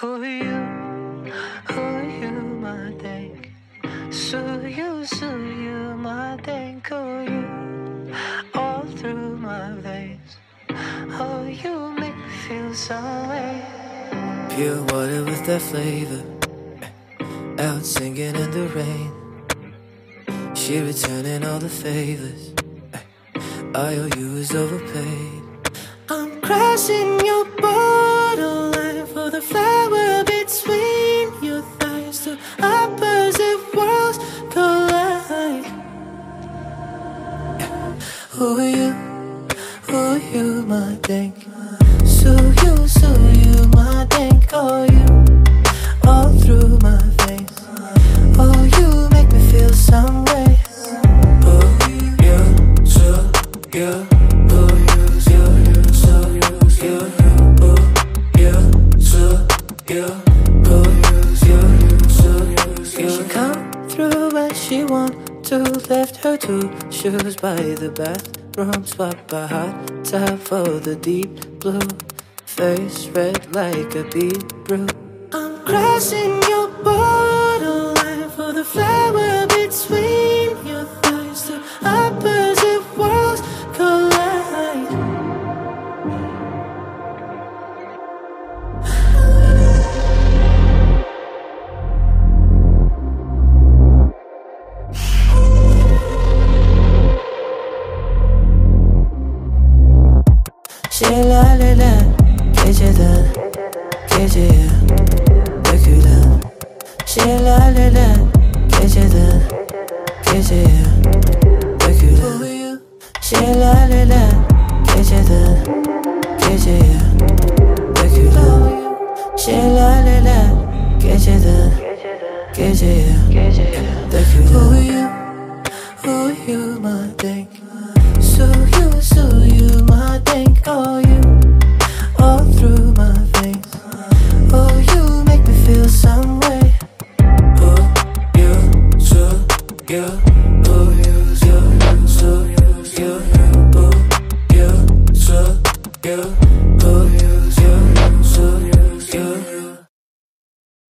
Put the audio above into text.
Who are you? Who are you, my think? So you, my think. Who are you? All through my veins. Oh, you make me feel some way. Pure water with that flavor, out singing in the rain. She returning all the favors, I owe you is overpaid. I'm crashing your borderline for the flower between your thighs. Two opposite worlds collide. Who are you? Who are you, my think? So you, my think. Oh, you, all through my veins. Oh, you make me feel some way. Oh, you, so you. She come through when she want to. Left her two shoes by the bathroom, swap a hot tub for the deep blue. Face red like a beetroot. I'm crashing your borderline for the flower between your thighs. Two opposite worlds collide. Şelaleden, geceden, geceye dökülen. Şelaleden, geceden, geceye dökülen. Şelaleden, geceden, geceye